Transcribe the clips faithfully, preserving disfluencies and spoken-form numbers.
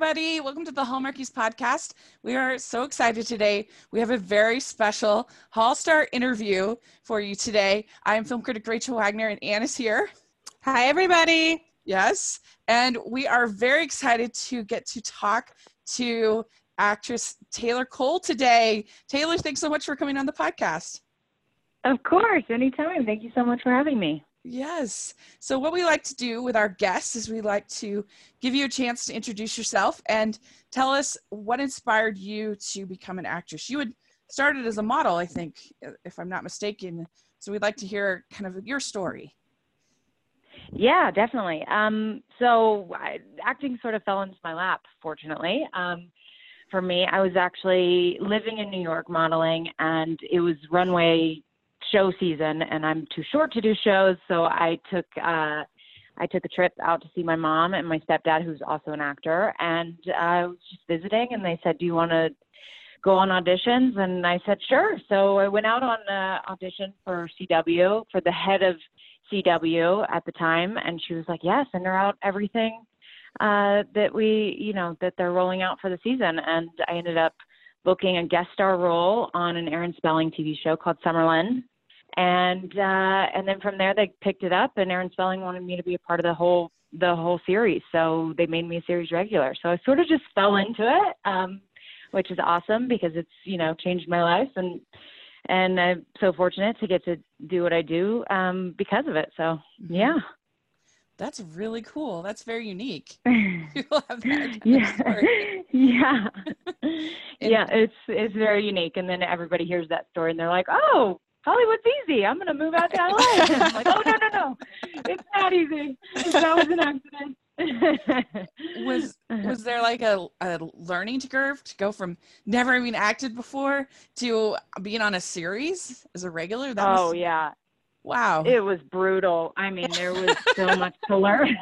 everybody. Welcome to the Hallmarkies podcast. We are so excited today. We have a very special Hall-Star interview for you today. I am film critic Rachel Wagner, and Anne is here. Hi, everybody. Yes, and we are very excited to get to talk to actress Taylor Cole today. Taylor, thanks so much for coming on the podcast. Of course, anytime. Thank you so much for having me. Yes. So what we like to do with our guests is we like to give you a chance to introduce yourself and tell us what inspired you to become an actress. You had started as a model, I think, if I'm not mistaken. So we'd like to hear kind of your story. Yeah, definitely. Um, so I, acting sort of fell into my lap, fortunately. Um, for me, I was actually living in New York modeling, and it was runway show season, and I'm too short to do shows, so I took uh I took a trip out to see my mom and my stepdad, who's also an actor, and I was just visiting, and they said, do you want to go on auditions? And I said, sure. So I went out on uh, audition for C W, for the head of C W at the time, and she was like, yeah, send her out everything uh that we, you know, that they're rolling out for the season. And I ended up booking a guest star role on an Aaron Spelling T V show called Summerlin. And uh, and then from there they picked it up, and Aaron Spelling wanted me to be a part of the whole the whole series. So they made me a series regular. So I sort of just fell into it, um, which is awesome because it's, you know, changed my life, and and I'm so fortunate to get to do what I do um, because of it. So yeah. That's really cool. That's very unique. People have that kind yeah. of story. yeah. yeah, it's it's very unique. And then everybody hears that story and they're like, oh, Hollywood's easy. I'm going to move out to L A. And I'm like, oh, no, no, no. It's not easy. That was an accident. was was there like a, a learning curve to go from never having acted before to being on a series as a regular? That oh, was, yeah. Wow. It was brutal. I mean, there was so much to learn.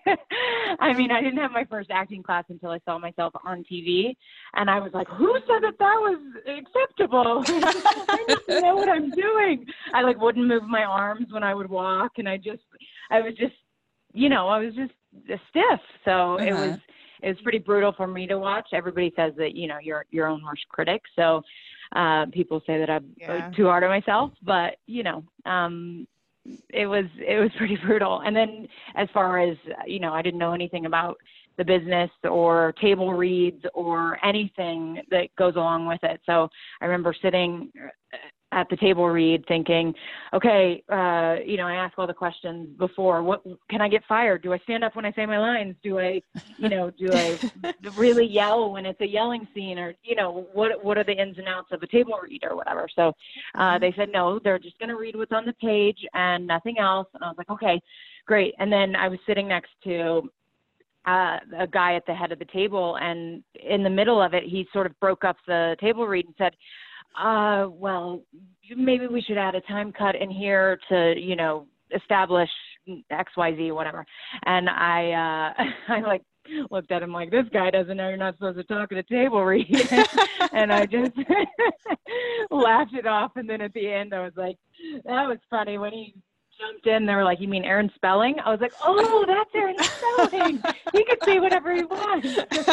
I mean, I didn't have my first acting class until I saw myself on T V. And I was like, who said that that was acceptable? I need to know what I'm doing. I like wouldn't move my arms when I would walk. And I just, I was just, you know, I was just stiff. So uh-huh. it was, it was pretty brutal for me to watch. Everybody says that, you know, you're your own worst critic. So Uh, people say that I'm yeah. too hard on myself, but you know, um, it was, it was pretty brutal. And then as far as, you know, I didn't know anything about the business or table reads or anything that goes along with it. So I remember sitting at the table read thinking, okay, uh, you know, I ask all the questions before, what, can I get fired? Do I stand up when I say my lines? Do I, you know, do I really yell when it's a yelling scene, or, you know, what, what are the ins and outs of a table read or whatever? So uh, they said, no, they're just going to read what's on the page and nothing else. And I was like, okay, great. And then I was sitting next to uh, a guy at the head of the table, and in the middle of it, he sort of broke up the table read and said, Uh, well, maybe we should add a time cut in here to, you know, establish X, Y, Z, whatever. And I, uh, I like looked at him like, this guy doesn't know you're not supposed to talk at a table read. And I just laughed it off. And then at the end, I was like, that was funny. When he jumped in, they were like, you mean Aaron Spelling? I was like, oh, that's Aaron Spelling. He could say whatever he wants.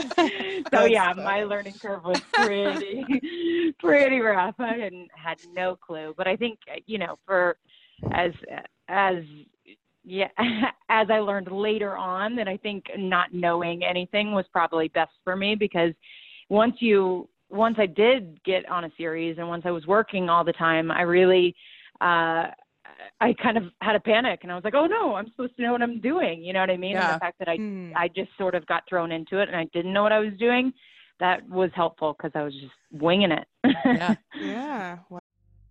So yeah, my learning curve was pretty, pretty rough. I didn't, had no clue, but I think, you know, for as, as, yeah, as I learned later on, that I think not knowing anything was probably best for me, because once you, once I did get on a series and once I was working all the time, I really, uh, I kind of had a panic, and I was like, oh no, I'm supposed to know what I'm doing. You know what I mean? Yeah. And the fact that I, mm. I just sort of got thrown into it and I didn't know what I was doing, that was helpful because I was just winging it. Yeah. Yeah. Wow.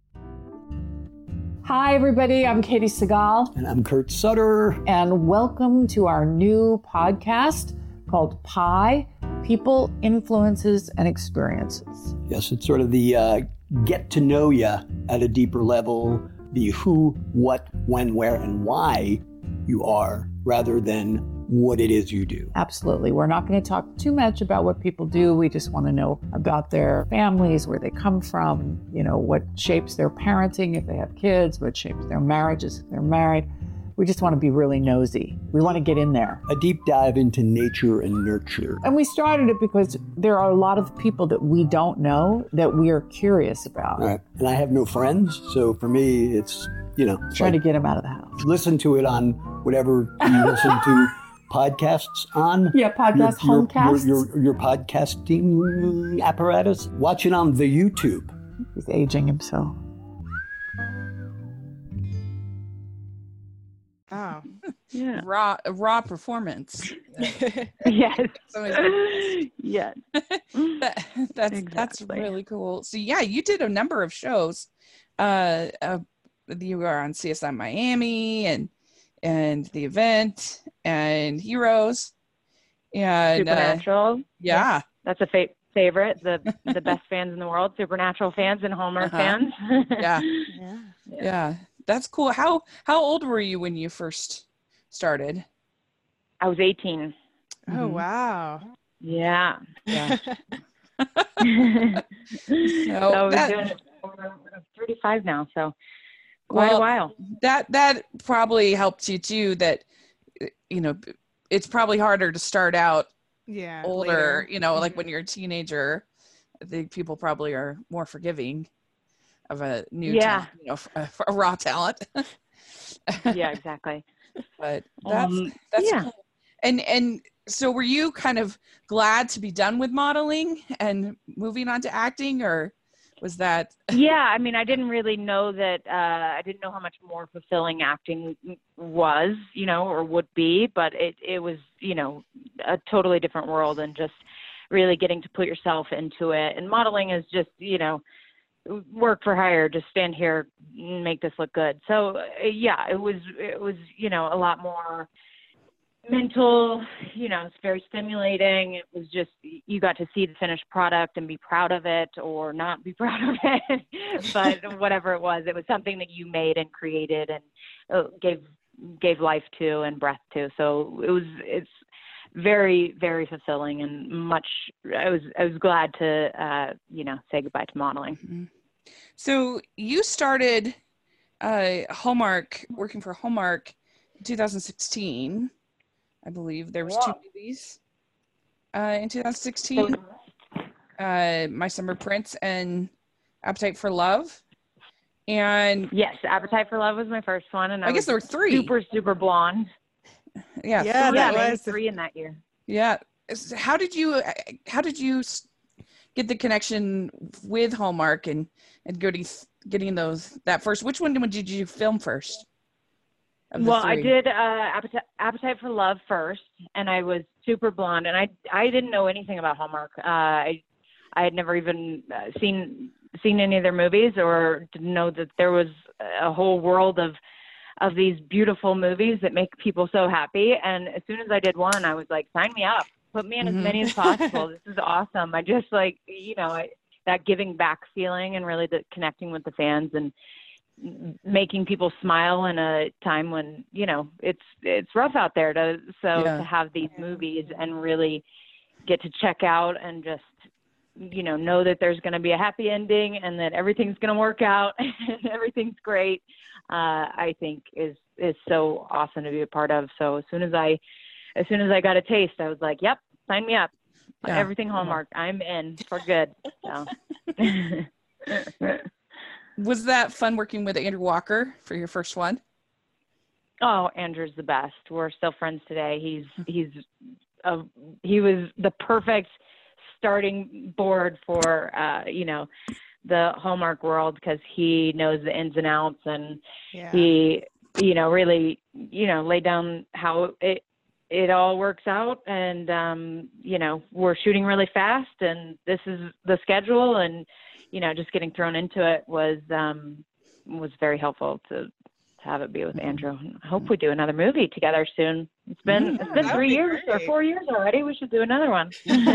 Hi, everybody. I'm Katie Segal. And I'm Kurt Sutter. And welcome to our new podcast called Pi, People, Influences, and Experiences. Yes, it's sort of the uh, get to know you at a deeper level, the who, what, when, where, and why you are, rather than what it is you do. Absolutely. We're not going to talk too much about what people do. We just want to know about their families, where they come from, you know, what shapes their parenting if they have kids, what shapes their marriages if they're married. We just want to be really nosy. We want to get in there. A deep dive into nature and nurture. And we started it because there are a lot of people that we don't know that we are curious about. Right. And I have no friends, so for me, it's, you know, it's Trying like, to get them out of the house. listen to it on whatever you listen to podcasts on. Yeah, podcast, your, homecasts. Your, your, your podcasting apparatus. Watch it on the YouTube. He's aging himself. Oh. Yeah. Raw, raw performance. Yes. So Yes. that, that's that's Exactly. really cool. So yeah, you did a number of shows. Uh, uh you were on C S I Miami and and The Event and Heroes and uh, Supernatural. yeah, That's a fa- favorite. The the best fans in the world, Supernatural fans and Hallmark Uh-huh. fans. yeah, Yeah. yeah. That's cool. How how old were you when you first started? I was eighteen. Oh, Mhm. wow. Yeah. Yeah. so So I was that- doing it for I'm thirty-five now, so quite Well, a while. that that probably helped you too. That you know, it's probably harder to start out Yeah. older. later. You know, like when you're a teenager, I think people probably are more forgiving of a new, Yeah. talent, you know, for, for a raw talent. Yeah, exactly. But that's Um, that's yeah. cool. And and so were you kind of glad to be done with modeling and moving on to acting, or was that Yeah, I mean, I didn't really know that. Uh, I didn't know how much more fulfilling acting was, you know, or would be. But it it was, you know, a totally different world, and just really getting to put yourself into it. And modeling is just, you know, work for hire. Just stand here and make this look good. So uh, yeah, it was it was you know a lot more mental, you know, it's very stimulating. It was just, you got to see the finished product and be proud of it or not be proud of it. But whatever it was, it was something that you made and created and uh, gave, gave life to and breath to. So it was, it's very, very fulfilling and much, I was, I was glad to, uh, you know, say goodbye to modeling. So you started uh, Hallmark, working for Hallmark in two thousand sixteen. I believe there was Yeah. two movies uh, in two thousand sixteen. Uh, My Summer Prince and Appetite for Love. And Yes, Appetite for Love was my first one, and I, I guess was there were three. super, super blonde. Yeah. Yeah, three. Yeah, that maybe was- three in that year. Yeah. S- How did you how did you s- get the connection with Hallmark and and getting getting those that first? Which one did you film first? of the Well, I three? did uh, Appetite, Appetite for Love first, and I was super blonde, and I I didn't know anything about Hallmark. Uh, I I had never even uh, seen seen any of their movies, or didn't know that there was a whole world of of these beautiful movies that make people so happy. And as soon as I did one, I was like, sign me up, put me in Mhm. as many as possible. This is awesome. I just like, you know, I, that giving back feeling and really the connecting with the fans and m- making people smile in a time when, you know, it's, it's rough out there to, so Yeah. to have these movies and really get to check out and just, you know, know that there's going to be a happy ending and that everything's going to work out and everything's great. Uh, I think is, is so awesome to be a part of. So as soon as I, as soon as I got a taste, I was like, yep, sign me up. Yeah. Everything Hallmark. I'm in for good. So. Was that fun working with Andrew Walker for your first one? Oh, Andrew's the best. We're still friends today. He's, he's, a, he was the perfect starting board for, uh, you know, the Hallmark world because he knows the ins and outs and Yeah. he, you know, really, you know, laid down how it, it all works out. And, um, you know, we're shooting really fast and this is the schedule and, you know, just getting thrown into it was, um, was very helpful to, to have it be with Andrew. I hope we do another movie together soon. It's been, Yeah, it's been that would three be years or great. four years already. We should do another one.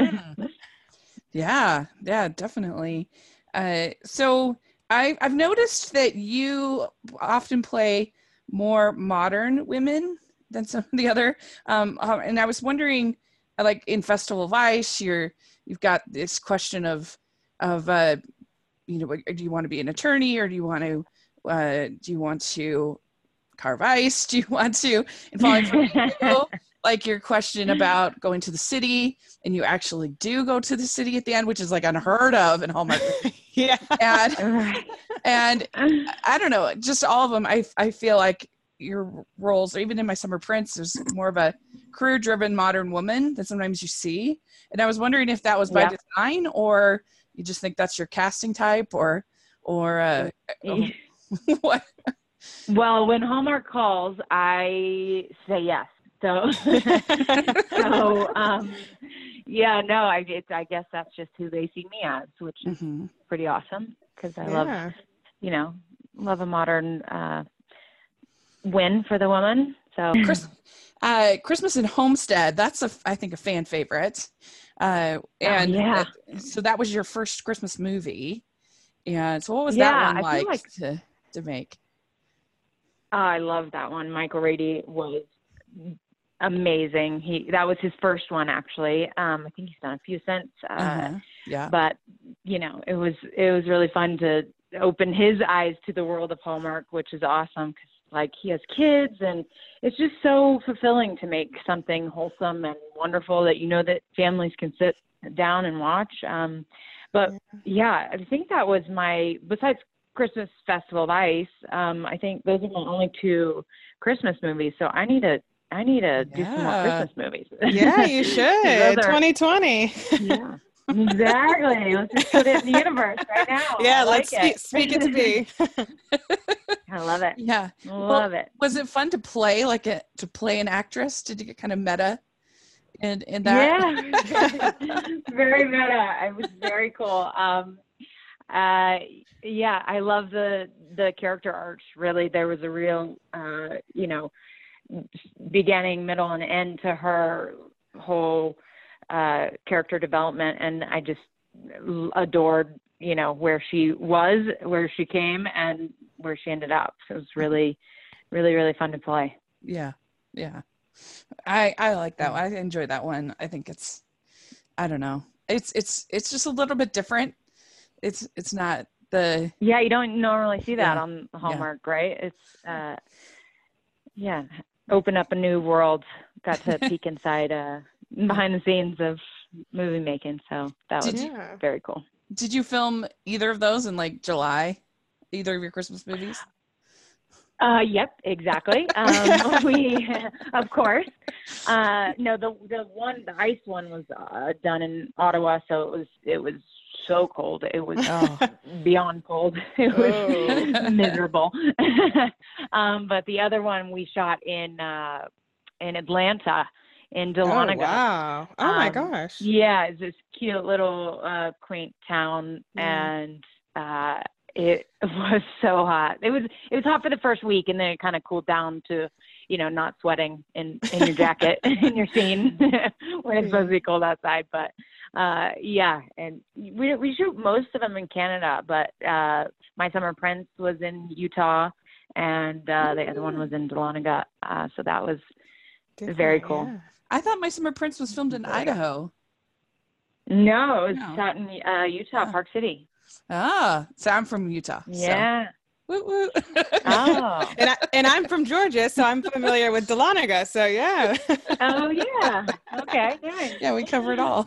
Yeah, yeah, definitely. Uh, so I, I've noticed that you often play more modern women than some of the other. Um, uh, and I was wondering, uh, like in Festival of Ice, you're you've got this question of of uh, you know, do you want to be an attorney or do you want to uh, do you want to carve ice? Do you want to, in Falling for You, like your question about going to the city, and you actually do go to the city at the end, which is like unheard of in Hallmark movies. Yeah. And, and I don't know, just all of them. I, I feel like your roles, or even in My Summer Prince, there's more of a career-driven modern woman that sometimes you see. And I was wondering if that was by Yeah. design, or you just think that's your casting type, or, or uh, what? Well, when Hallmark calls, I say yes. So, so um, yeah, no, I, it's, I guess that's just who they see me as, which is Mm-hmm. pretty awesome, because I Yeah. love, you know, love a modern uh, win for the woman. So, Chris, uh, Christmas in Homestead, that's a, I think, a fan favorite. Uh, and oh, yeah. uh, so that was your first Christmas movie. And so what was Yeah, that one I feel like, like- to, to make? Oh, I love that one. Michael Rady was amazing. He that was his first one, actually. Um, I think he's done a few since. Uh, Uh-huh. Yeah. But you know, it was it was really fun to open his eyes to the world of Hallmark, which is awesome, because like he has kids, and it's just so fulfilling to make something wholesome and wonderful that you know that families can sit down and watch. Um, but yeah, I think that was my, besides Christmas Festival of Ice, um, I think those are my only two Christmas movies. So I need to, I need to do some more Yeah. Christmas movies. Yeah, you should. Those are- twenty twenty. yeah, exactly. Let's just put it in the universe right now. Yeah, I let's like speak, speak it to be. I love it. Yeah. Love it. Was it fun to play like a, to play an actress? Did you get kind of meta in, in that? Yeah, very meta. It was very cool. Um, uh, yeah, I love the the character arcs. Really, there was a real, uh, you know, beginning, middle, and end to her whole uh, character development, and I just adored, you know, where she was, where she came, and where she ended up. So it was really, really, really fun to play. Yeah. Yeah. I, I like that one. I enjoy that one. I think it's, I don't know. It's, it's, it's just a little bit different. It's, it's not the, Yeah, you don't normally see that Yeah. on Hallmark, right? It's, uh, yeah, open up a new world. Got to peek inside, uh, behind the scenes of movie making. So that was Yeah. very cool. did you film either of those in like July? Either of your Christmas movies? Uh, yep, exactly. Um, we, of course, uh, no, the, the one, the ice one was, uh, done in Ottawa. So it was, it was so cold. It was Oh, beyond cold. It was Oh. miserable. um, but the other one we shot in, uh, in Atlanta, in Oh, Dahlonega. wow. Oh, my Um, gosh. Yeah, it's this cute little uh, quaint town, Yeah. and uh, it was so hot. It was it was hot for the first week, and then it kind of cooled down to, you know, not sweating in, in your jacket in your scene when it's supposed to be cold outside. But uh, yeah, and we we shoot most of them in Canada, but uh, My Summer Prince was in Utah, and uh, the other one was in Dahlonega. Uh, so that was very Different, cool. yeah. I thought My Summer Prince was filmed in Idaho. No, it was No. shot in uh, Utah, Huh. Park City. Ah, so I'm from Utah. so- Yeah. Woo, woo. Oh. And, I, and I'm from Georgia, so I'm familiar with Dahlonega. So, yeah. Oh yeah. Okay. Nice. Yeah, we cover it all.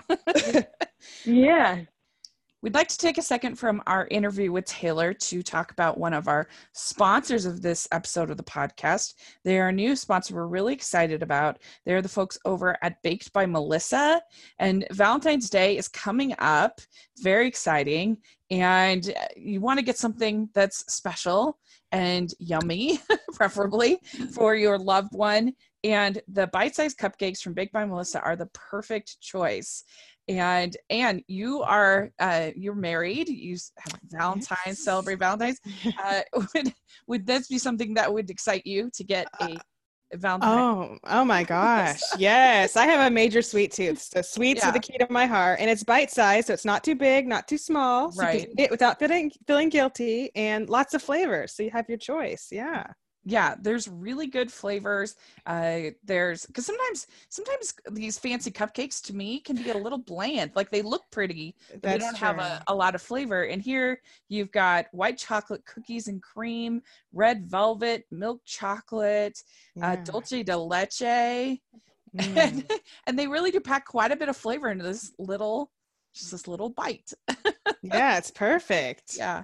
Yeah. We'd like to take a second from our interview with Taylor to talk about one of our sponsors of this episode of the podcast. They are a new sponsor we're really excited about. They're the folks over at Baked by Melissa, and Valentine's Day is coming up. It's very exciting, and you want to get something that's special and yummy, preferably for your loved one. And the bite-sized cupcakes from Baked by Melissa are the perfect choice. And and you are uh, you're married. You s- have Valentine's, Yes. celebrate Valentine's. Uh, would would this be something that would excite you to get a, a Valentine? Oh, oh my gosh. Yes. I have a major sweet tooth. So sweets are Yeah. the key to my heart. And it's bite sized. So it's not too big, not too small. So you can Right. eat it without feeling, feeling guilty, and lots of flavors. So you have your choice. Yeah. yeah, there's really good flavors. Uh, there's because sometimes sometimes these fancy cupcakes to me can be a little bland. Like they look pretty, but they That's don't have true. a, a lot of flavor. And here you've got white chocolate cookies and cream, red velvet, milk chocolate, uh, Yeah. dulce de leche, Mm. and, and they really do pack quite a bit of flavor into this little, just this little bite. Yeah, it's perfect. Yeah.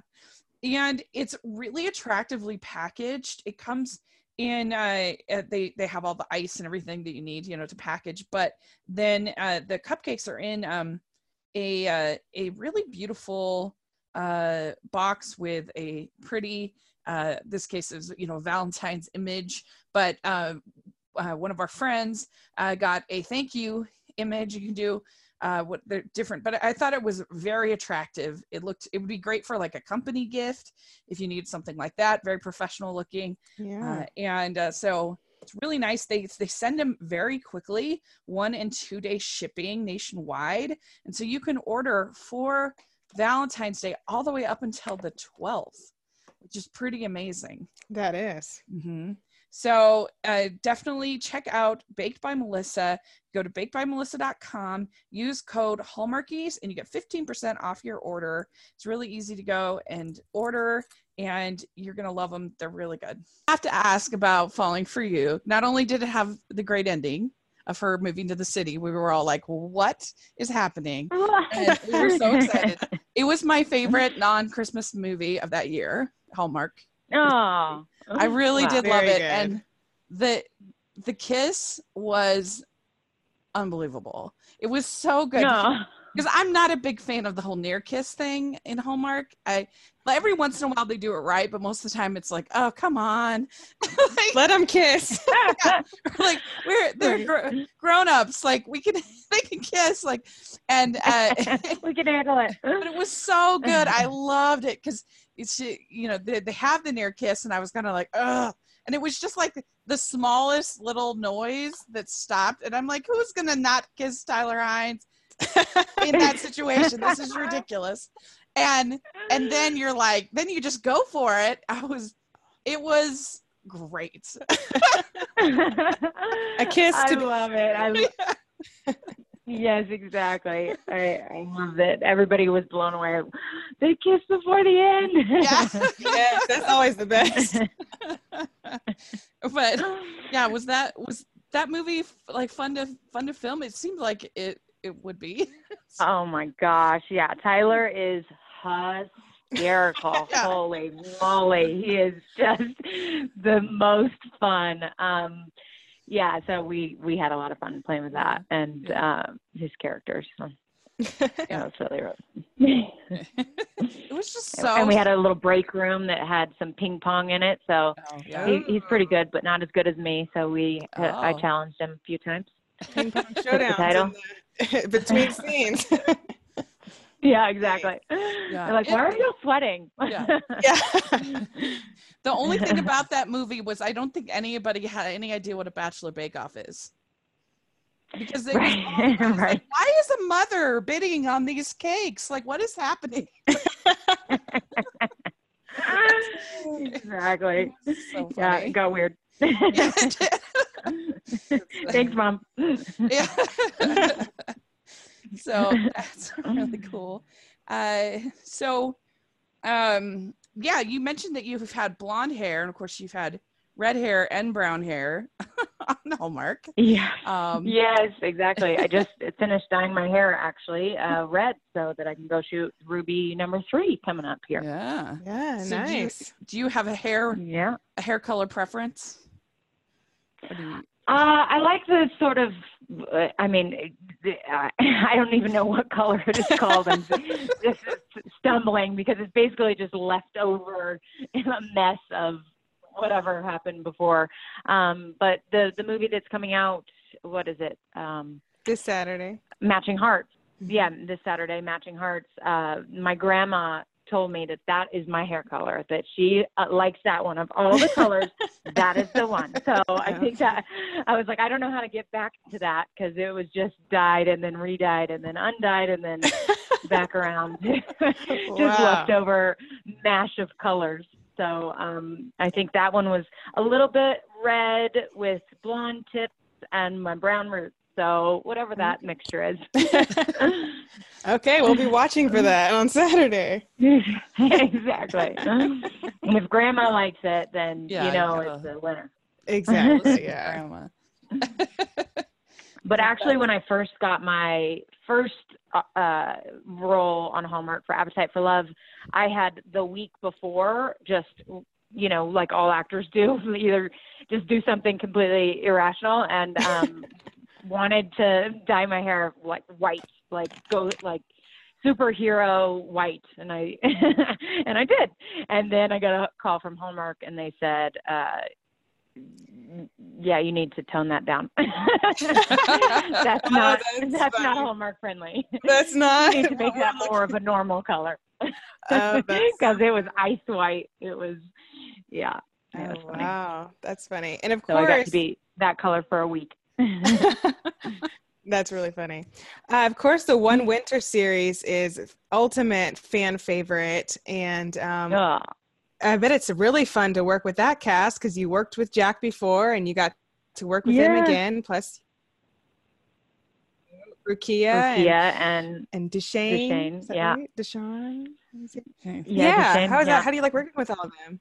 And it's really attractively packaged. It comes in, uh, uh, they, they have all the ice and everything that you need, you know, to package. But then uh, the cupcakes are in um, a, uh, a really beautiful uh, box with a pretty, uh, this case is, you know, Valentine's image. But uh, uh, one of our friends uh, got a thank you image. You can do Uh, what they're different, but I thought it was very attractive. It looked, it would be great for like a company gift if you need something like that. Very professional looking, Yeah. uh, and uh, so it's really nice. They they send them very quickly, one and two day shipping nationwide, and so you can order for Valentine's Day all the way up until the twelfth, which is pretty amazing. That is. Mm-hmm. So uh, definitely check out Baked by Melissa. Go to baked by melissa dot com, use code Hallmarkies, and you get fifteen percent off your order. It's really easy to go and order, and you're going to love them. They're really good. I have to ask about Falling for You. Not only did it have the great ending of her moving to the city, we were all like, what is happening? And we were so excited. It was my favorite non-Christmas movie of that year, Hallmark. Oh, I really wow. did love Very it. good. And the the kiss was unbelievable. It was so good. No. Because I'm not a big fan of the whole near kiss thing in Hallmark. I like, every once in a while they do it right, but most of the time it's like, oh, come on. like, Let them kiss. like we're they're gr- grown-ups. Like we can they can kiss. Like and uh We can handle it. but it was so good. I loved it because it's, you know, they, they have the near kiss, and I was kind of like, ugh. And it was just like the smallest little noise that stopped. And I'm like, who's going to not kiss Tyler Hines in that situation? This is ridiculous. And, and then you're like, then you just go for it. I was, it was great. A kiss I to be- love it. I lo- Yes, exactly. I, I love it. Everybody was blown away. They kissed before the end. Yeah. Yeah, that's always the best. But yeah, was that, was that movie like fun to, fun to film? It seemed like it, it would be. Oh my gosh. Yeah. Tyler is hysterical. Yeah. Holy moly. He is just the most fun. Um, yeah. So we, we had a lot of fun playing with that and, um, his characters. So yeah, it was really, really It was just so. and we had a little break room that had some ping pong in it. So Oh, yeah. he, he's pretty good, but not as good as me. So we, uh, I Oh. challenged him a few times. Ping pong the showdowns title. in the- between scenes. Yeah, exactly. Yeah. They're like, why are you sweating? Yeah. Yeah. The only thing about that movie was I don't think anybody had any idea what a Bachelor Bake Off is. Because it was, Right, all- it was right. like, why is a mother bidding on these cakes? Like, what is happening? Exactly. So Yeah, funny. it got weird. Yeah, it did. Thanks, Mom. Yeah. So that's really cool. Uh, so, um, yeah, you mentioned that you've had blonde hair, and of course, you've had red hair and brown hair on Hallmark. Yeah. Um, Yes, exactly. I just finished dyeing my hair actually uh, red so that I can go shoot Ruby number three coming up here. Yeah. Yeah, So do you- nice. Do you have a hair Yeah. a hair color preference? Or do you, Uh, I like the sort of, uh, I mean, the, uh, I don't even know what color it is called. I'm just stumbling because it's basically just left over in a mess of whatever happened before. Um, but the, the movie that's coming out, what is it? Um, This Saturday. Matching Hearts. Yeah, this Saturday, Matching Hearts. Uh, my grandma told me that that is my hair color, that she uh, likes that one of all the colors. That is the one. So I think that I was like, I don't know how to get back to that because it was just dyed and then re-dyed and then undyed and then back around. Just Wow. leftover mash of colors. So um, I think that one was a little bit red with blonde tips and my brown roots. So whatever that mixture is. Okay, we'll be watching for that on Saturday. Exactly. And if grandma likes it, then Yeah, you know you gotta- it's a winner. Exactly. Yeah. Grandma. But actually, when I first got my first uh, role on Hallmark for Appetite for Love, I had the week before just, you know, like all actors do, either just do something completely irrational and um, wanted to dye my hair like white, like go like superhero white, and I and I did. And then I got a call from Hallmark, and they said, uh, yeah, you need to tone that down. That's not Oh, that's that's funny. not Hallmark friendly. That's not. You need to make that more of a normal color. Oh, that's Because it was ice white. It was, yeah. It Oh, was funny. wow. That's funny. And of So I got course, to be that color for a week. that's really funny. Uh, of course, the One Winter series is ultimate fan favorite. And um, Oh, I bet it's really fun to work with that cast because you worked with Jack before and you got to work with him Yeah. again. Plus, Rukia and, Rukia and and Deshane. Deshane, Is that yeah. right? Deshawn? Is it- Okay. yeah, Yeah. Deshane, How is yeah. that? How do you like working with all of them?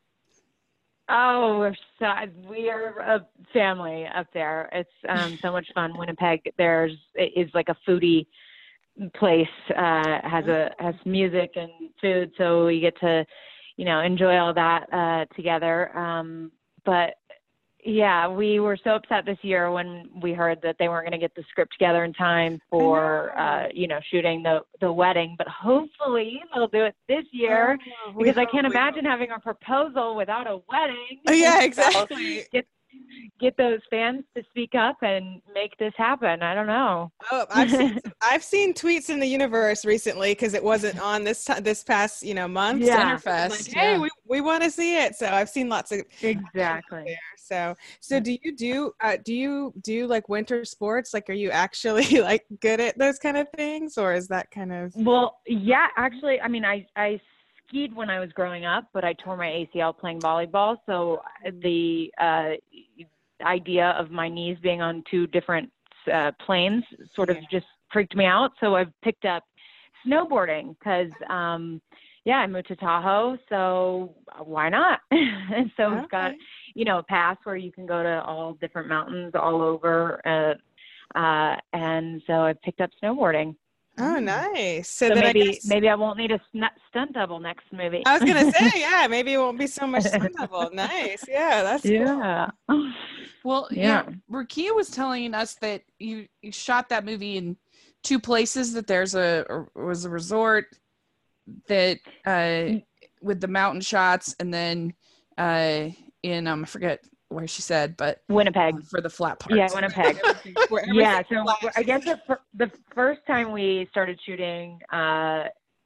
Oh, we're so, we are a family up there. It's um, so much fun. Winnipeg, there's it is like a foodie place. Uh, has a has music and food, so we get to, you know, enjoy all that uh, together. Um, but yeah, we were so upset this year when we heard that they weren't going to get the script together in time for, uh, you know, shooting the, the wedding. But hopefully they'll do it this year Oh, we because I hope- can't we hope. imagine having a proposal without a wedding. Oh, yeah, So exactly. get get those fans to speak up and make this happen. I don't know. Oh, I've seen I've seen tweets in the universe recently because it wasn't on this ti- this past you know month. Yeah. So it's Dinnerfest, like, hey, yeah. we, we want to see it. So I've seen lots of Exactly. there. So so do you do uh, do you do like winter sports? Like, are you actually like good at those kind of things, or is that kind of Well, yeah, actually, I mean, I, I skied when I was growing up, but I tore my A C L playing volleyball. So the uh, idea of my knees being on two different uh, planes sort of Yeah. just freaked me out. So I've picked up snowboarding because, um, yeah, I moved to Tahoe. So why not? And so we've got, Okay. you know, a pass where you can go to all different mountains all over. Uh, uh, and so I picked up snowboarding. Oh, nice. So, So then maybe I guess maybe I won't need a sn- stunt double next movie. I was gonna say, yeah, maybe it won't be so much stunt double. Nice, yeah, that's cool. yeah. Well, yeah. Yeah. Rukia was telling us that you, you shot that movie in two places. That there's a, a was a resort that uh, with the mountain shots, and then uh, in um I forget where she said, but Winnipeg. uh, for the flat parts. Yeah, Winnipeg. Where Yeah, everything so flashes. I guess the, fir- the first time we started shooting uh,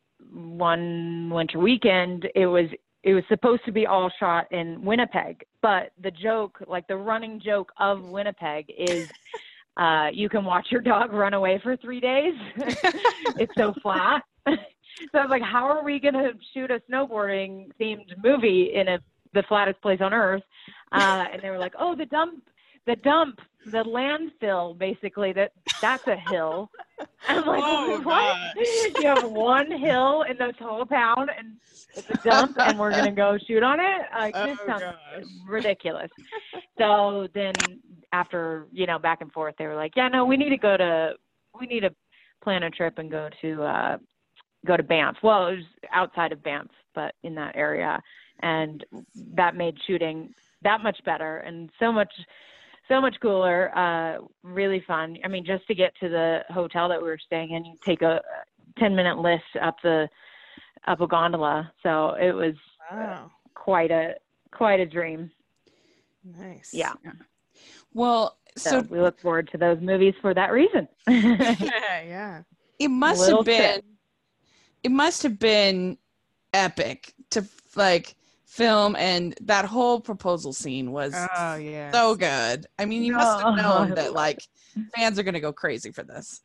one winter weekend, it was it was supposed to be all shot in Winnipeg, but the joke, like the running joke of Winnipeg, is uh, you can watch your dog run away for three days. It's so flat. So I was like, how are we going to shoot a snowboarding themed movie in a the flattest place on earth? Uh, and they were like, oh, the dump, the dump, the landfill, basically, that that's a hill. I'm like, Oh, what? You have one hill in this whole town and it's a dump and we're going to go shoot on it? Like, this Oh, sounds gosh. ridiculous. So then after, you know, back and forth, they were like, yeah, no, we need to go to, we need to plan a trip and go to, uh, go to Banff. Well, it was outside of Banff, but in that area. And that made shooting that much better and so much, so much cooler, uh, really fun. I mean, just to get to the hotel that we were staying in, you take a ten minute lift up the, up a gondola. So it was Wow, quite a, quite a dream. nice. Yeah. Well, So, so we look forward to those movies for that reason. yeah, yeah. it must Little have been trip. it must have been epic to like film, and that whole proposal scene was Oh, yeah. so good. I mean, you must have No. known that like fans are gonna go crazy for this.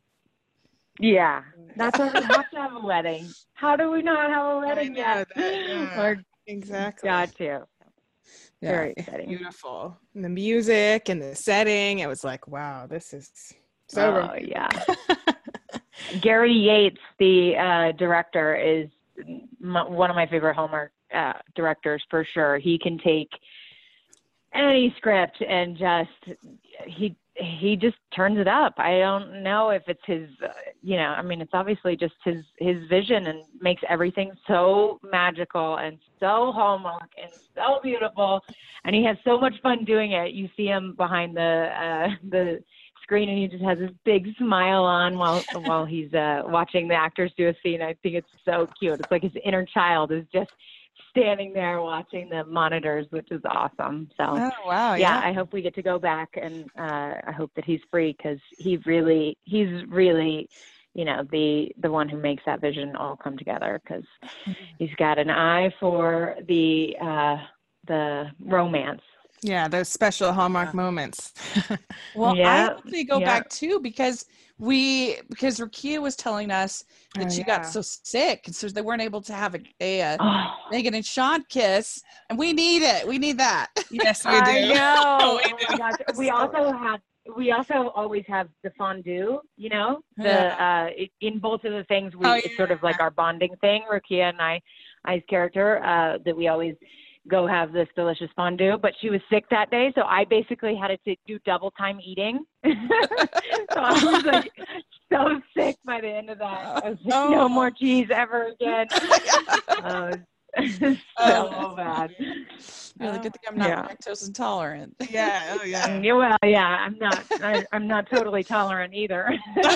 Yeah. That's why we have to have a wedding. How do we not have a wedding know yet? that, yeah. We're Exactly. Got to. Yeah. Very exciting. Beautiful. And the music and the setting, it was like, wow, this is so Oh, romantic. yeah. Gary Yates, the uh, director, is m- one of my favorite Hallmark uh, directors for sure. He can take any script and just he he just turns it up. I don't know if it's his, uh, you know, I mean, it's obviously just his his vision, and makes everything so magical and so Hallmark and so beautiful. And he has so much fun doing it. You see him behind the uh, the screen, and he just has this big smile on while while he's uh, watching the actors do a scene. I think it's so cute. It's like his inner child is just standing there watching the monitors, which is awesome. So Oh, wow. yeah, Yeah. I hope we get to go back, and uh, I hope that he's free, because he really, he's really, you know, the the one who makes that vision all come together, because he's got an eye for the uh, the romance. Yeah, those special Hallmark moments. Well, I Yeah, hope they go yeah. back too, because we because Rukia was telling us that Oh, she yeah. got so sick, and so they weren't able to have a, a, uh Oh, Megan and Sean kiss, and we need it. We need that. Yes, we I do. know. We Oh my gosh. We So- also have. We also always have the fondue, you know, the uh, in both of the things. We Oh, it's sort of like our bonding thing. Rukia and I, I's character, uh, that we always go have this delicious fondue. But she was sick that day, so I basically had to do double time eating. So I was like so sick by the end of that. I was like, Oh. no more cheese ever again. uh, so Oh. bad. Really good thing I'm not Yeah. lactose intolerant. Yeah. Oh, yeah. Yeah, well, yeah, I'm not. I, I'm not totally tolerant either.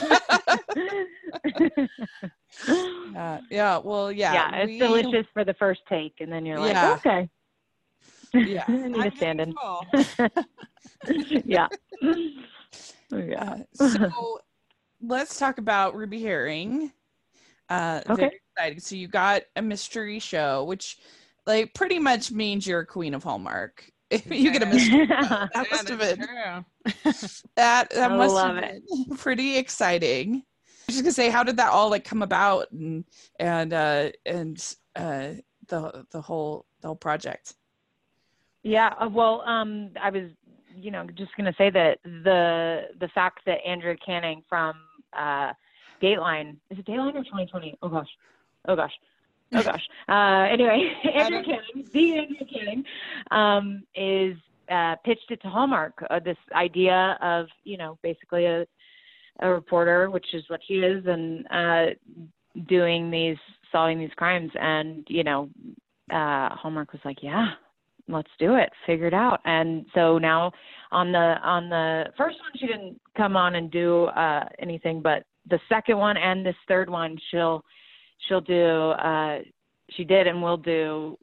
Uh, yeah. Well, yeah. yeah, it's we- delicious for the first take, and then you're like, Yeah. okay. Yeah. I need I'm a stand-in. getting full. yeah. Yeah. Uh, so let's talk about Ruby Herring. Uh, Okay. Very exciting. So you got a mystery show, which like pretty much means you're a queen of Hallmark. If you get a mystery show, that Yeah, must have that's been true. that that I must love have it. been pretty exciting. I was just gonna say, how did that all like come about, and and uh, and uh, the the whole the whole project? Yeah, uh, well, um, I was, you know, just going to say that the the fact that Andrea Canning from uh, Dateline, is it Dateline or twenty twenty? Oh gosh, oh gosh, oh gosh. Uh, anyway, Andrea Canning, the Andrea Canning, um, is uh, pitched it to Hallmark. Uh, this idea of, you know, basically a a reporter, which is what she is, and uh, doing these, solving these crimes, and you know, uh, Hallmark was like, yeah. Let's do it, figure it out. And so now on the on the first one, she didn't come on and do uh, anything, but the second one and this third one, she'll she'll do. Uh, she did and will do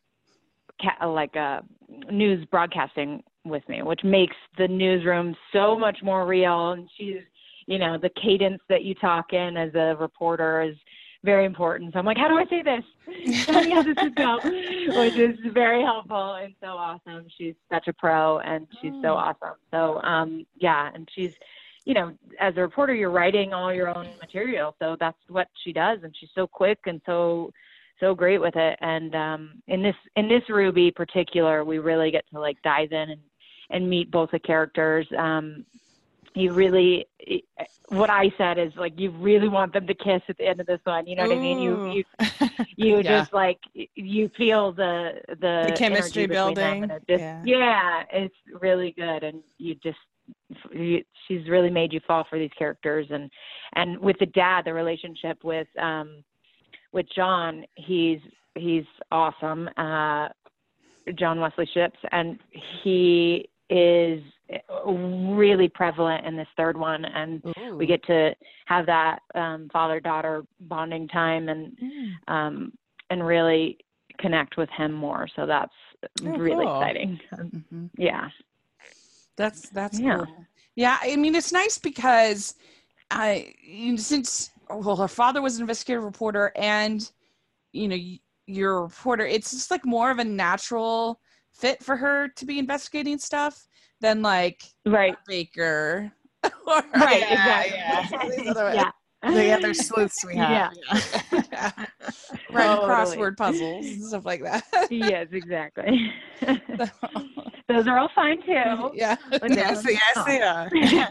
ca- like a news broadcasting with me, which makes the newsroom so much more real. And she's, you know, the cadence that you talk in as a reporter is very important. So I'm like, how do I say this? Tell me how this would go, which is very helpful and so awesome. She's such a pro, and she's so awesome. So, um, yeah, and she's, you know, as a reporter, you're writing all your own material. So that's what she does, and she's so quick and so, so great with it. And um, in this, in this Ruby particular, we really get to like dive in and, and meet both the characters. Um, you really, what I said is like, you really want them to kiss at the end of this one. You know what I mean? You, you, you Yeah. just like, you feel the, the, The chemistry energy between them, building. and it just, Yeah. yeah, it's really good. And you just, you, she's really made you fall for these characters. And, and with the dad, the relationship with, um, with John, he's, he's awesome. Uh, John Wesley Ships, and he is really prevalent in this third one, and Ooh. we get to have that um, father-daughter bonding time, and Mm. um, and really connect with him more. So that's Oh, really cool. exciting. Um, Mhm. yeah. That's that's Yeah. cool. Yeah, I mean it's nice because I you know, since well her father was an investigative reporter, and you know y- you're a reporter, it's just like more of a natural fit for her to be investigating stuff than like Right. Baker. or, Right. Yeah, exactly. yeah. These other- yeah. The other sleuths we have. Yeah. Yeah. Writing Totally. crossword puzzles and stuff like that. Yes, exactly. Those are all fine too. Yeah. But Yes, no, yes, they are.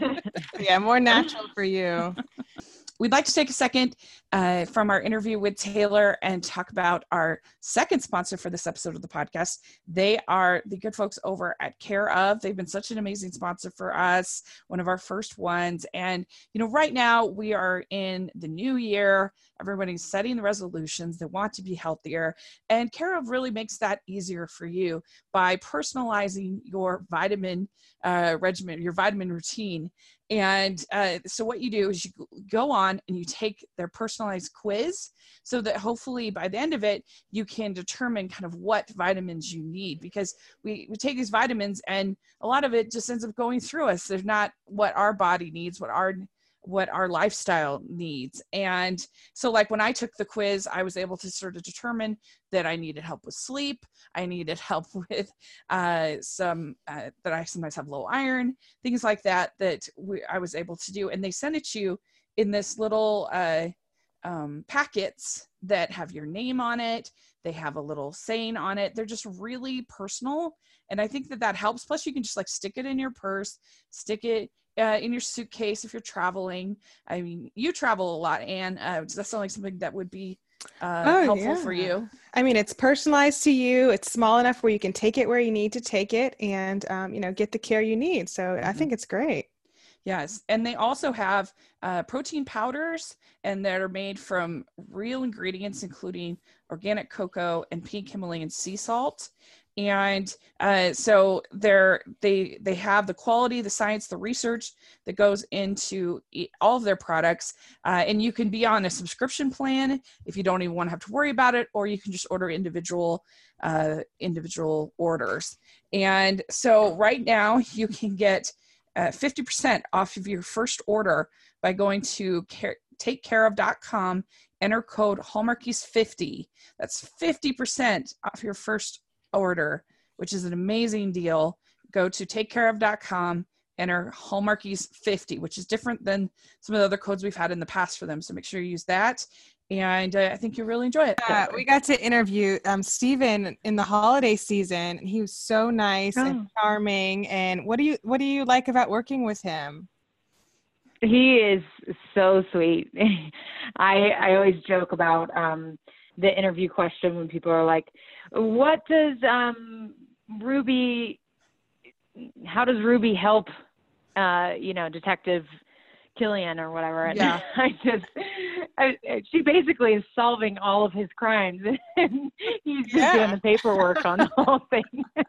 Yeah, more natural for you. We'd like to take a second uh, from our interview with Taylor and talk about our second sponsor for this episode of the podcast. They are the good folks over at Care Of. They've been such an amazing sponsor for us, one of our first ones. And, you know, right now we are in the new year. Everybody's setting the resolutions. They want to be healthier. And Care Of really makes that easier for you by personalizing your vitamin uh, regimen, your vitamin routine. And uh, so what you do is you go on and you take their personalized quiz so that hopefully by the end of it, you can determine kind of what vitamins you need, because we, we take these vitamins and a lot of it just ends up going through us. They're not what our body needs, what our what our lifestyle needs. And so like when I took the quiz, I was able to sort of determine that I needed help with sleep. I needed help with uh, some, uh, that I sometimes have low iron, things like that, that we, I was able to do. And they send it to you in this little uh, um, packets that have your name on it. They have a little saying on it. They're just really personal. And I think that that helps. Plus you can just like stick it in your purse, stick it Uh, in your suitcase if you're traveling. I mean, you travel a lot, Anne. Uh, does that sound like something that would be uh, Oh, helpful yeah. for you? I mean, it's personalized to you. It's small enough where you can take it where you need to take it and, um, you know, get the care you need. So mm-hmm. I think it's great. Yes. And they also have uh, protein powders, and they're made from real ingredients, including organic cocoa and pink Himalayan sea salt. And uh, so they're, they they have the quality, the science, the research that goes into all of their products. Uh, and you can be on a subscription plan if you don't even want to have to worry about it, or you can just order individual uh, individual orders. And so right now you can get uh, fifty percent off of your first order by going to care, take care of dot com, enter code Hallmarkies fifty. That's fifty percent off your first order, which is an amazing deal. Go to take care of dot com, enter Hallmarkies fifty, which is different than some of the other codes we've had in the past for them. So make sure you use that. And uh, I think you'll really enjoy it. Uh, we got to interview um, Stephen in the holiday season, and he was so nice oh. and charming. And what do you what do you like about working with him? He is so sweet. I I always joke about um, the interview question when people are like, what does um, Ruby, how does Ruby help, uh, you know, Detective Killian or whatever? And yeah. I just, I, she basically is solving all of his crimes. And he's just yeah. doing the paperwork on the whole thing.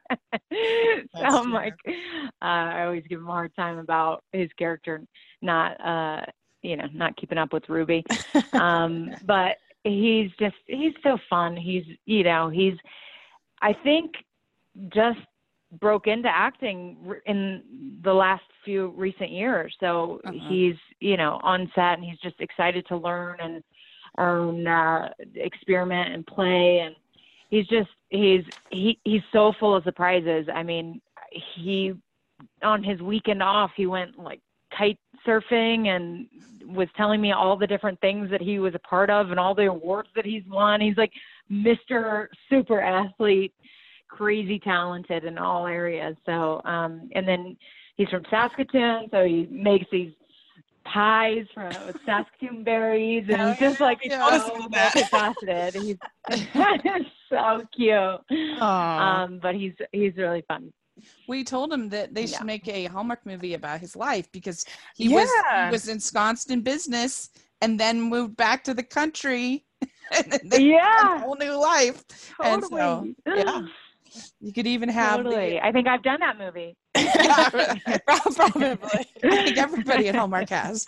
So I'm true. like, uh, I always give him a hard time about his character not, uh, you know, not keeping up with Ruby. Um, but he's just, he's so fun. He's, you know, he's, I think just broke into acting in the last few recent years. So uh-huh. he's, you know, on set and he's just excited to learn and um, uh, experiment and play. And he's just, he's, he, he's so full of surprises. I mean, he, on his weekend off, he went like kite surfing and was telling me all the different things that he was a part of and all the awards that he's won. He's like Mister Super Athlete, crazy talented in all areas. So, um, and then he's from Saskatoon, so he makes these pies from with Saskatoon berries, and he's just like so multifaceted. He's so cute. Um, but he's he's really fun. We told him that they should yeah. make a Hallmark movie about his life because he yeah. was he was ensconced in business and then moved back to the country and then yeah, a whole new life. Totally. And so, yeah, you could even have. Totally. The, I think I've done that movie. Yeah, probably. I think everybody at Hallmark has.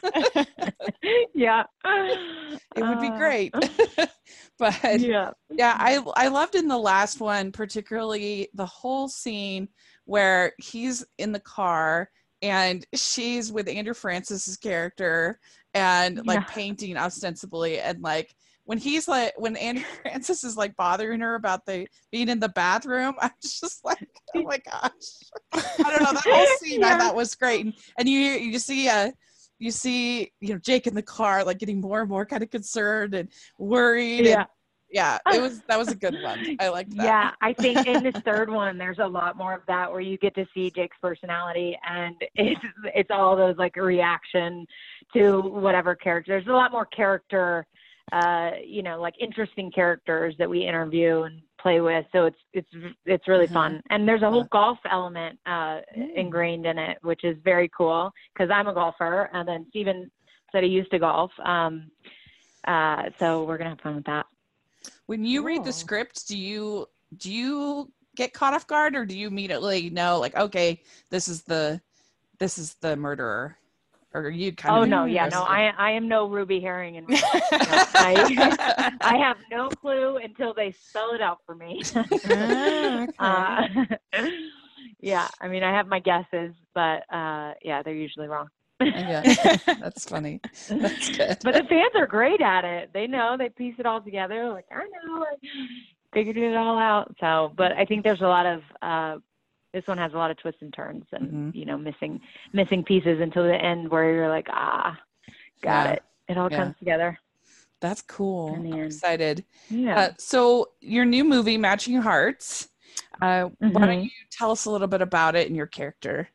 Yeah, it would be great. But yeah, yeah, I I loved in the last one particularly the whole scene where he's in the car and she's with Andrew Francis's character and like yeah. painting ostensibly, and like when he's like when Andrew Francis is like bothering her about the being in the bathroom, I'm just like, oh my gosh, I don't know, that whole scene yeah. I thought was great. And, and you you see uh you see you know Jake in the car like getting more and more kind of concerned and worried. Yeah. And Yeah, it was that was a good one. I liked that. Yeah, I think in this third one, there's a lot more of that where you get to see Jake's personality, and it's it's all those like reaction to whatever character. There's a lot more character, uh, you know, like interesting characters that we interview and play with. So it's it's it's really Mm-hmm. fun, and there's a whole golf element uh, ingrained in it, which is very cool because I'm a golfer, and then Steven said he used to golf. Um, uh, so we're gonna have fun with that. When you read the Cool. script, do you do you get caught off guard, or do you immediately know, like, okay, this is the this is the murderer, or are you kind Oh of? no, yeah, no, I I am no Ruby Herring, and I I have no clue until they spell it out for me. Ah, okay. uh, yeah, I mean, I have my guesses, but uh, yeah, they're usually wrong. Yeah, that's funny. That's good. But the fans are great at it. They know, they piece it all together. Like, I know, I figured it all out. So, but I think there's a lot of, uh, this one has a lot of twists and turns and, Mhm. you know, missing, missing pieces until the end where you're like, ah, got Yeah. it. It all Yeah. comes together. That's cool. In the I'm end. excited. Yeah. Uh, so your new movie, Matching Hearts. Uh, Why don't Mhm. you tell us a little bit about it and your character?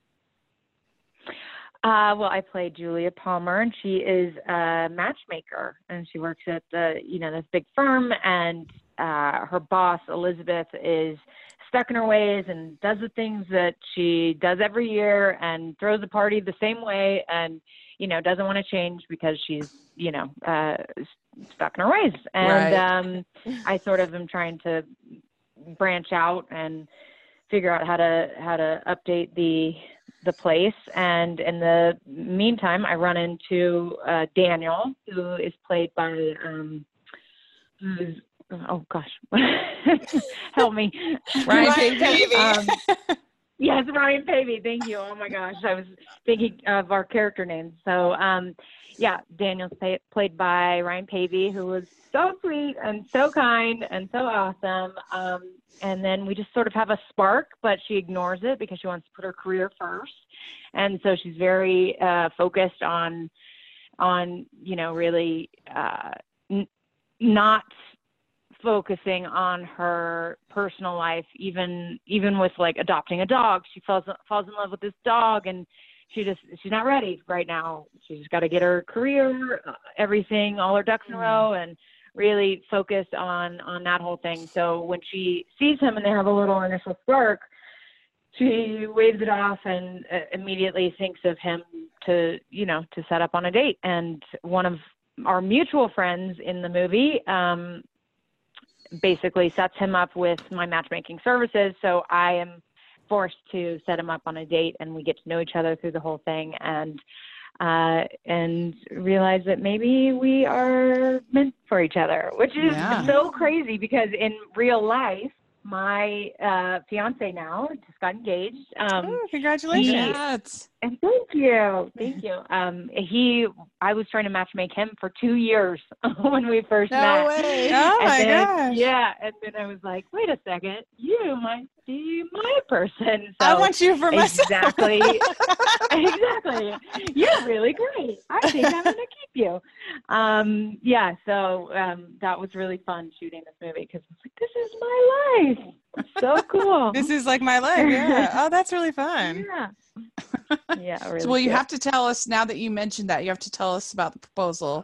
Uh, well, I play Julia Palmer, and she is a matchmaker, and she works at the, you know, this big firm, and uh, her boss, Elizabeth, is stuck in her ways and does the things that she does every year and throws a party the same way and, you know, doesn't want to change because she's, you know, uh, stuck in her ways. And Right. um, I sort of am trying to branch out and figure out how to how to update the the place. And in the meantime, I run into uh, Daniel, who is played by um, who's oh gosh, help me, Ryan Ryan Pavey. Um, yes, Ryan Pavey. Thank you. Oh my gosh, I was thinking of our character names. So um, yeah, Daniel's pay, played by Ryan Pavey, who was so sweet and so kind and so awesome. Um, and then we just sort of have a spark, but she ignores it because she wants to put her career first. And so she's very uh, focused on, on you know, really uh, n- not focusing on her personal life, even even with like adopting a dog. She falls falls in love with this dog, and she just she's not ready right now. She's just got to get her career, uh, everything, all her ducks in a row, and really focus on on that whole thing. So when she sees him and they have a little initial spark, she waves it off and uh, immediately thinks of him to, you know, to set up on a date. And one of our mutual friends in the movie um, basically sets him up with my matchmaking services. So I am forced to set him up on a date, and we get to know each other through the whole thing, and uh, and realize that maybe we are meant for each other, which is Yeah. so crazy because in real life, my uh, fiance now just got engaged. Um, Oh, congratulations. Congrats. and thank you, thank you. Um, he, I was trying to matchmake him for two years when we first No met. way. Oh And my then- gosh. Yeah, and then I was like, wait a second, you might be my person. So I want you for myself. exactly, exactly. You're really great. I think I'm gonna keep you. Um, yeah, so um, that was really fun shooting this movie because I was like, this is my life. It's so cool. This is like my life. Yeah. Oh, that's really fun. yeah, yeah. Really So, well, you cute. have to tell us, now that you mentioned that, you have to tell us about the proposal.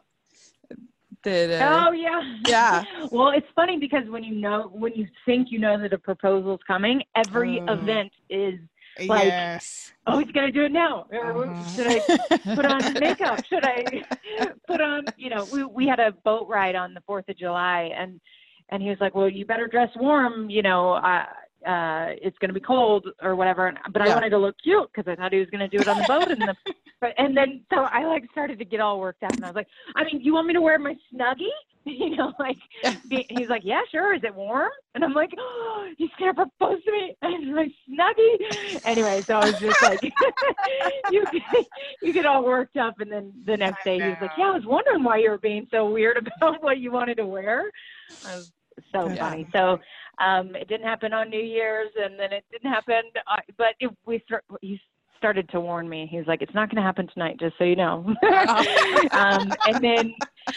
That, uh, Oh yeah. yeah. Well, it's funny because when you know, when you think you know that a proposal's coming, every Oh. event is, Like- Yes. oh, he's gonna do it now. Or Uh-huh. should I put on makeup? Should I put on? You know, we we had a boat ride on the Fourth of July, and and he was like, well, you better dress warm. You know, uh, uh, it's gonna be cold or whatever. And, but I Yeah. wanted to look cute because I thought he was gonna do it on the boat, and the but, and then so I like started to get all worked up, and I was like, I mean, you want me to wear my Snuggie? You know, like he- he's like, yeah, sure. Is it warm? And I'm like, oh, he's gonna propose to me and my Snuggie. Anyway, so I was just like, you get, you get all worked up, and then the next day he was like, yeah, I was wondering why you were being so weird about what you wanted to wear. I was so Yeah. funny. So um, it didn't happen on New Year's, and then it didn't happen, uh, but it, we start, you started to warn me. He was like, it's not going to happen tonight, just so you know. um, and then,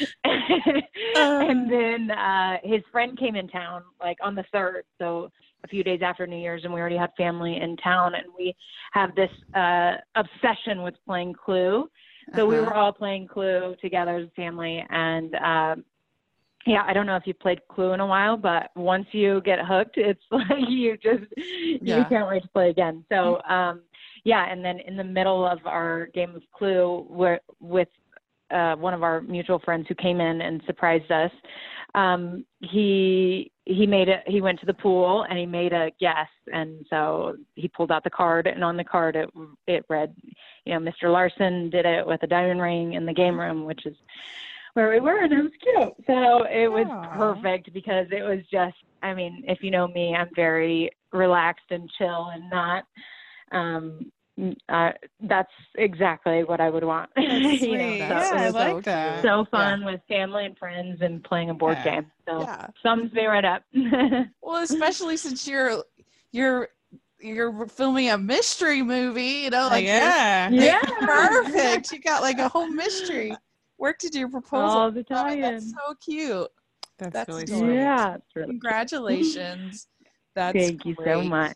and then uh, his friend came in town like on the third. So a few days after New Year's, and we already had family in town, and we have this uh, obsession with playing Clue. So uh-huh. we were all playing Clue together as a family. And um, yeah, I don't know if you've played Clue in a while, but once you get hooked, it's like you just, yeah. you can't wait to play again. So um, yeah, and then in the middle of our game of Clue, we're with uh, one of our mutual friends who came in and surprised us. Um, he he made it. He went to the pool and he made a guess, and so he pulled out the card, and on the card it it read, you know, Mister Larson did it with a diamond ring in the game room, which is where we were, and it was cute. So it was Aww. perfect because it was just. I mean, if you know me, I'm very relaxed and chill, and not. Um, Uh, that's exactly what I would want. you know, yeah, I like so, that. So fun yeah. with family and friends and playing a board yeah. game. So yeah. sums me right up. Well, especially since you're you're you're filming a mystery movie, you know, like yeah, yeah, perfect. You got like a whole mystery work to do your proposal. All the time. Oh, that's so cute. That's, that's really adorable. sweet. Yeah. Really Congratulations. That's Thank you great. so much.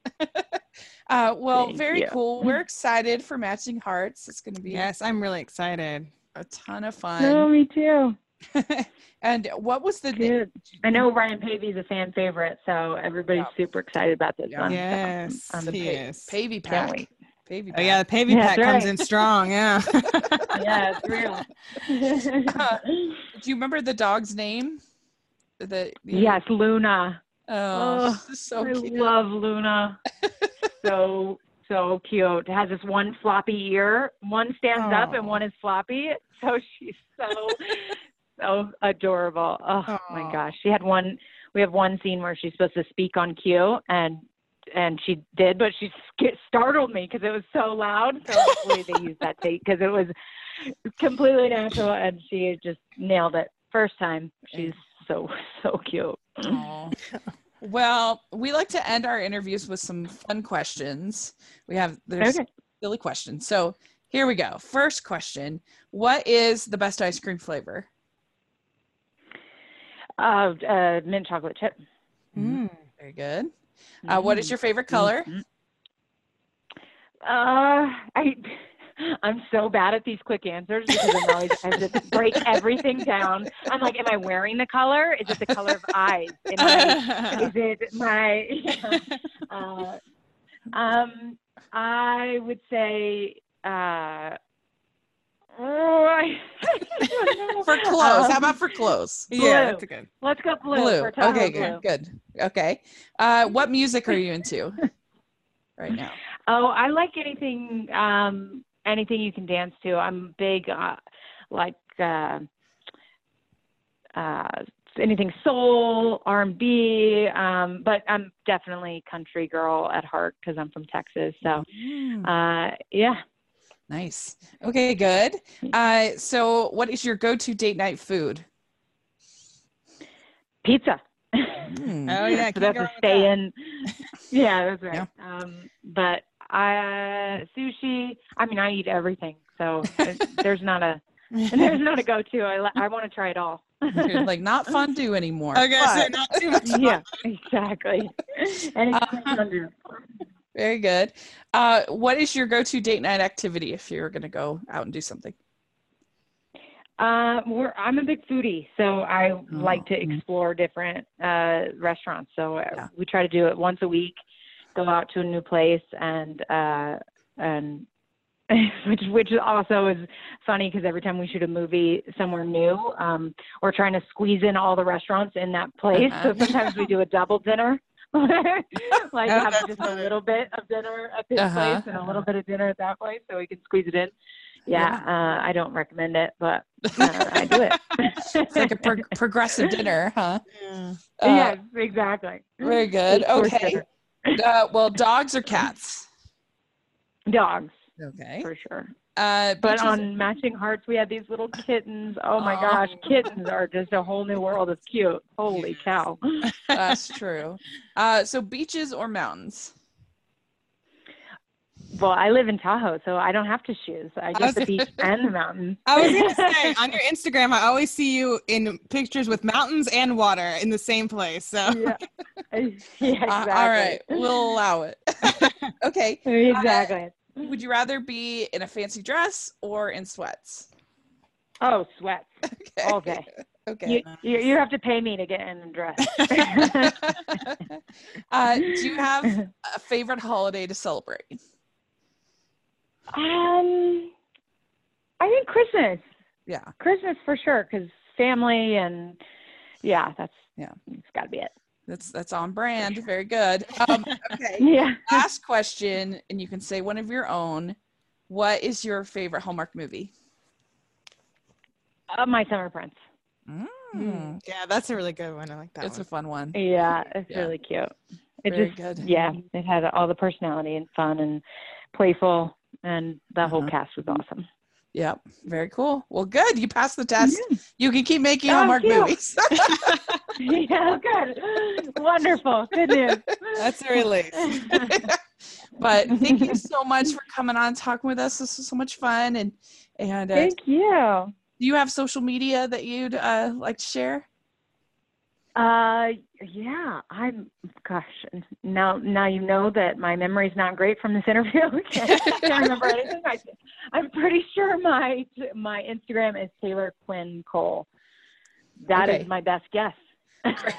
uh, well, Thank very you. cool. We're excited for Matching Hearts. It's going to be Yes, I'm really excited. a ton of fun. Oh, me too. And what was the Good. I know Ryan Pavey's a fan favorite, so everybody's yeah. super excited about this Yeah. one. Yes, so I'm, I'm he pa- is. Pavey Can't pack. wait. Pavey pack. Oh yeah, the Pavey Yeah, pack that's comes right. in strong. Yeah. Yeah, it's real. uh, do you remember the dog's name? The, the Yes, Luna. Oh, Oh, so I cute. love Luna. so, so cute. It has this one floppy ear. One stands Aww. up and one is floppy. So she's so, so adorable. Oh Aww. my gosh. She had one, we have one scene where she's supposed to speak on cue, and and she did, but she sk- startled me because it was so loud. So hopefully they used that take because it was completely natural, and she just nailed it first time. She's so, so cute. Aww. Well, we like to end our interviews with some fun questions. We have there's Okay. silly questions. So here we go. First question: what is the best ice cream flavor? Uh, uh, mint chocolate chip. Mm. Very good. Uh, what is your favorite color? Mm-hmm. Uh, I, I'm so bad at these quick answers because I'm always, I have to break everything down. I'm like, am I wearing the color? Is it the color of eyes? Am I, is it my, yeah. uh, um, I would say, uh, oh, I, For clothes. Um, How about for clothes? Blue. Yeah, that's a good. Let's go blue. Blue. For Tahoe Okay, blue. good, good. Okay. Uh, what music are you into right now? Oh, I like anything, um, anything you can dance to. I'm big, uh, like, uh, uh, anything soul, R and B, um, but I'm definitely country girl at heart because I'm from Texas. So, Mm, uh, yeah. nice. Okay, good. Uh, so what is your go-to date night food? Pizza. Mm. Oh yeah, So can't that's go to wrong with stay that. in. Yeah, that's right. Yeah. Um, but I, sushi, I mean, I eat everything. So it, there's not a, there's not a go-to. I, li- I want to try it all. You're like not fondue anymore. Okay, so but- not too much. Yeah, exactly. And it's fondue. Very good. Uh, what is your go-to date night activity if you're going to go out and do something? Uh, we're, I'm a big foodie, so I Oh. like to explore different uh, restaurants. So uh, Yeah. we try to do it once a week, go out to a new place, and uh, and which which also is funny because every time we shoot a movie somewhere new, um, we're trying to squeeze in all the restaurants in that place. Uh-huh. So sometimes we do a double dinner. Like Oh, have that's just funny. a little bit of dinner at this Uh-huh. place and a little bit of dinner at that place, so we can squeeze it in. Yeah, uh, I don't recommend it, but uh, I do it. It's like a pro- progressive dinner, huh? Yeah. Uh, Yes, exactly. Very good. Eight-course Okay. dinner. Uh, well, dogs or cats? Dogs, Okay. for sure. Uh, But beaches- on Matching Hearts, we had these little kittens. Oh my Aw. gosh, kittens are just a whole new world of cute. Holy cow. that's true. Uh, so beaches or mountains? well, I live in Tahoe, so I don't have to choose. I get the beach and the mountains. I was going to say, on your Instagram, I always see you in pictures with mountains and water in the same place. So Yeah, yeah, exactly. Uh, all right, we'll allow it. Okay. Exactly. Uh, would you rather be in a fancy dress or in sweats? Oh, sweats Okay. all day. Okay. You, you you have to pay me to get in and dress. uh, do you have a favorite holiday to celebrate? Um, I think Christmas. Yeah. Christmas for sure, because family and yeah, that's Yeah. it's got to be it. That's that's on brand. Very good. Um, okay. Yeah. Last question, and you can say one of your own. What is your favorite Hallmark movie? Uh, My Summer Prince. Mm. yeah, that's a really good one. I like that It's one. a fun one. Yeah, it's Yeah. really cute. It Very just good. yeah, it had all the personality and fun and playful, and the whole Uh-huh. cast was awesome. Yep. Very cool. Well, good. You passed the test. You can keep making Oh, Hallmark phew. movies. Yeah, good. Wonderful. Good news. That's a relief. But thank you so much for coming on, talking with us. This was so much fun. And and uh, Thank you. do you have social media that you'd uh, like to share? Uh, yeah, I'm, gosh, now, now you know that my memory's not great from this interview. Can't, can't remember anything. I, I'm pretty sure my, my Instagram is Taylor Quinn Cole. That Okay. is my best guess. Great.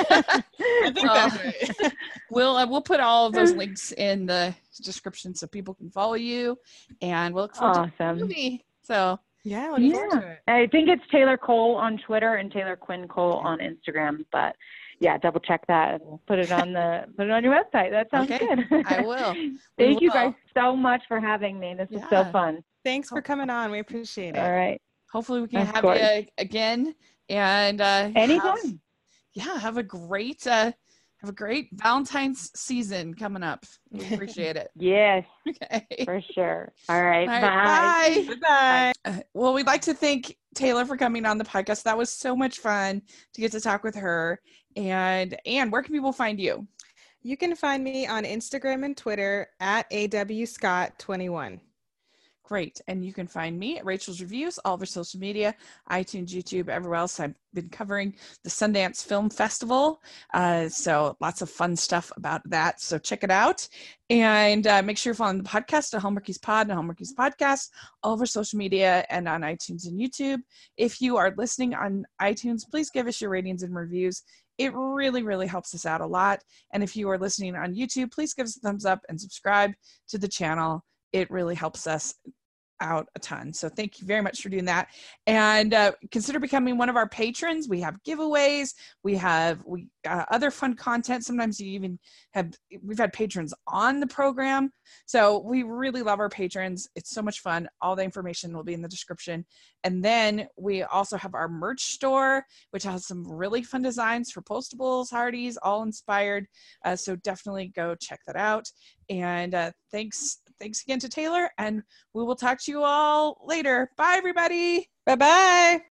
I think Well, that's right. We'll uh, we'll put all of those links in the description so people can follow you, and we'll look forward to the Awesome. movie. So Yeah, looking forward to Yeah, it. I think it's Taylor Cole on Twitter and Taylor Quinn Cole on Instagram, but yeah, double check that and put it on the, put it on your website. That sounds Okay, good. I will. We Thank you will. guys so much for having me. This was so Yeah. fun. Thanks for coming on. We appreciate it. All right. Hopefully we can Of have course. you again, and uh, have- Anytime. yeah, have a great uh, have a great Valentine's season coming up. We appreciate it. Yes, Okay. for sure. All right. All right, bye. bye. Goodbye. Uh, well, we'd like to thank Taylor for coming on the podcast. That was so much fun to get to talk with her. And Anne, where can people find you? You can find me on Instagram and Twitter at A W Scott twenty-one. Great. And you can find me at Rachel's Reviews, all of our social media, iTunes, YouTube, everywhere else. I've been covering the Sundance Film Festival. Uh, so lots of fun stuff about that. So check it out. And uh, make sure you're following the podcast at Hallmarkies Pod and Hallmarkies Podcast, all of our social media and on iTunes and YouTube. If you are listening on iTunes, please give us your ratings and reviews. It really, really helps us out a lot. And if you are listening on YouTube, please give us a thumbs up and subscribe to the channel. It really helps us out a ton. So thank you very much for doing that. And uh, consider becoming one of our patrons. We have giveaways. We have we uh, other fun content. Sometimes you even have, we've had patrons on the program. So we really love our patrons. It's so much fun. All the information will be in the description. And then we also have our merch store, which has some really fun designs for postables, hardies, all inspired. Uh, so definitely go check that out. And uh, thanks, thanks again to Taylor, and we will talk to you all later. Bye, everybody. Bye-bye.